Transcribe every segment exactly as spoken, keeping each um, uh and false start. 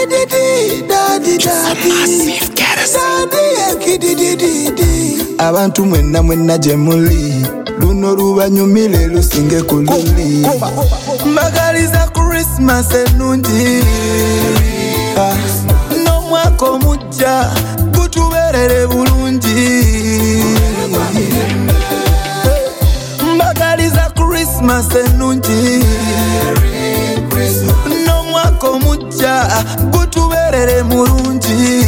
daddy, daddy, daddy, abantu mwenna mwenna jemuli luno lubanyumile lusinge kululi mbagaliza Christmas enungi n'omwaka omujja gutuberere bulungi mbagaliza Christmas enungi n'omwaka omujja gutuberere mulungi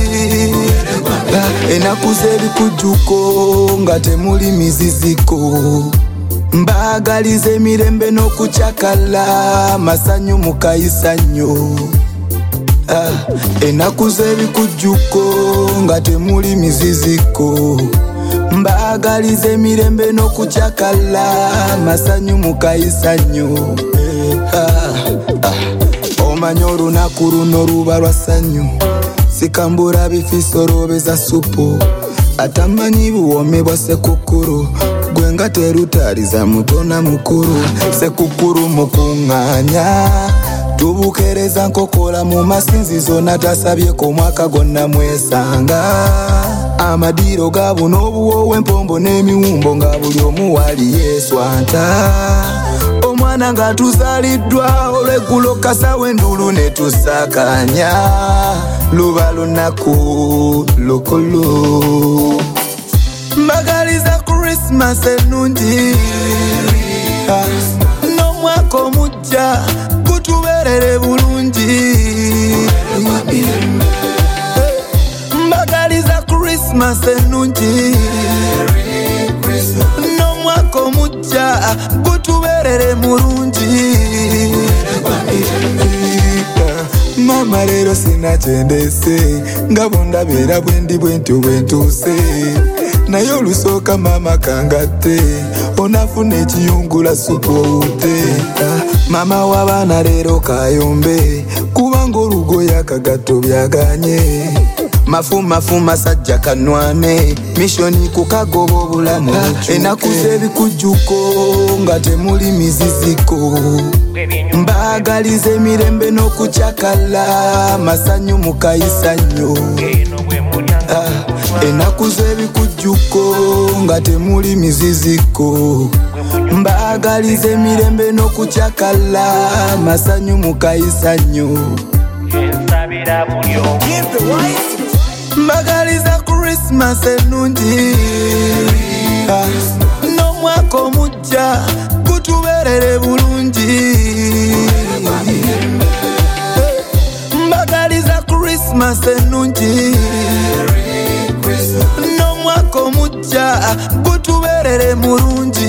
enakuze ebikujjuko nga temuli miziziko mbagaliza emirembe n'okucakala masanyu mukayisanyo ah, enakuze ebikujjuko nga temuli miziziko mbagaliza emirembe n'okucakala masanyu mukayisanyo ah, ah. Omanyi olunaku luno luba lwa ssanyu sikambura bifiso robeza supu atamanyi buwome bwa sekukuru gwenga terutaliza mutona mukuru sekukuru mukunganya tubukereza nkokola mu masinzizo natasabye ko mwaka gonna mwesanga amadiro gabu n'obuwowe empombo n'emiwumbo nga buli omu wali yeswanta omwana nga tuzaliddwa olweggulo kasawe endulu ne tusakanya luba lunaku lukulu mbagaliza Christmas enungi n'omwaka omujja gutuberere bulungi mbagaliza Christmas enungi n'omwaka omujja gutuberere mulungi mama lero sinachendese ngabondabera bwendi bwenti bwentuse naye olusooka mama kangate onafuna ekiyungula supu owute mama w'abaana lero kayombe kubanga olugoye akagato byaganye mafu mafu masajja kanwane mishoni kukagoba obulamu enakuze ebikujjuko nga temuli miziziko mbagaliza emirembe n'okucakala masanyu mukayisanyo ah, enakuze ebikujjuko nga temuli miziziko mbagaliza emirembe n'okucakala masanyu mukayisanyo mbagaliza Christmas enungi ah, n'omwaka omujja gutuberere bulungi mbagaliza Christmas enungi n'omwaka omujja gutuberere mulungi